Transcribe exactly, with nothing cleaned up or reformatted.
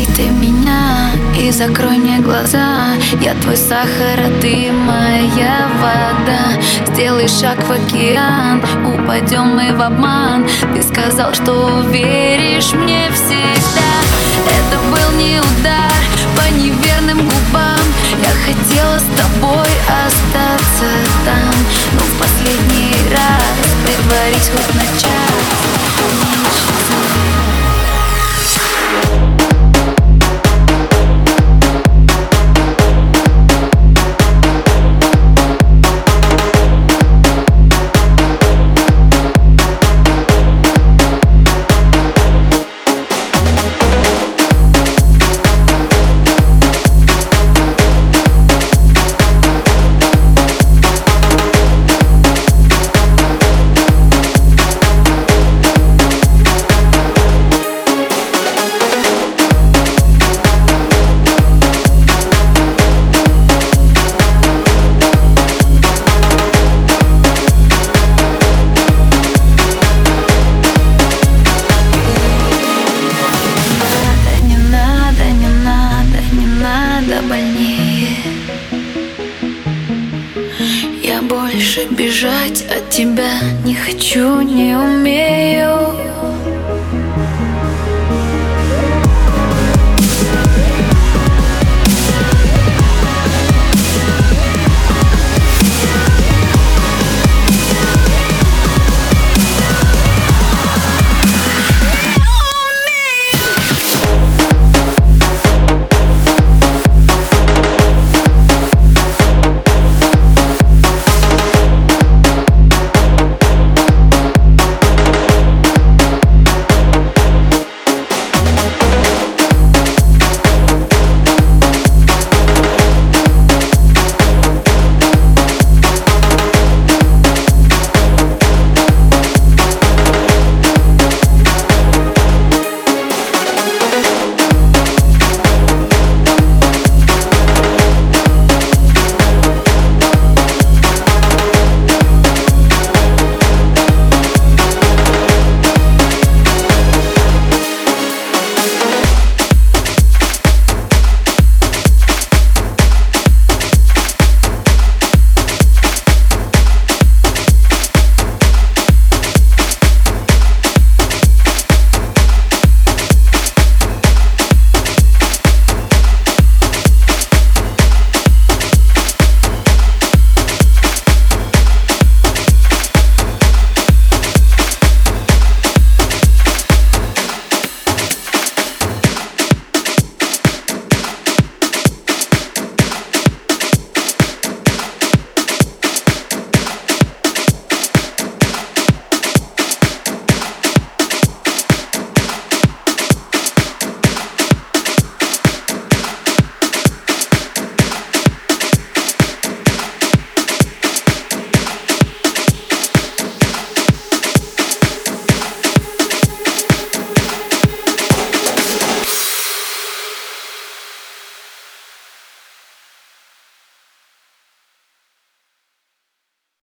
Пожалей ты меня и закрой мне глаза. Я твой сахар, а ты моя вода. Сделай шаг в океан, упадем мы в обман. Ты сказал, что веришь мне всегда. Это был не удар по неверным губам. Я хотела с тобой остаться там, но в последний раз притворись хоть на час. Больнее. Я больше бежать от тебя не хочу, не умею.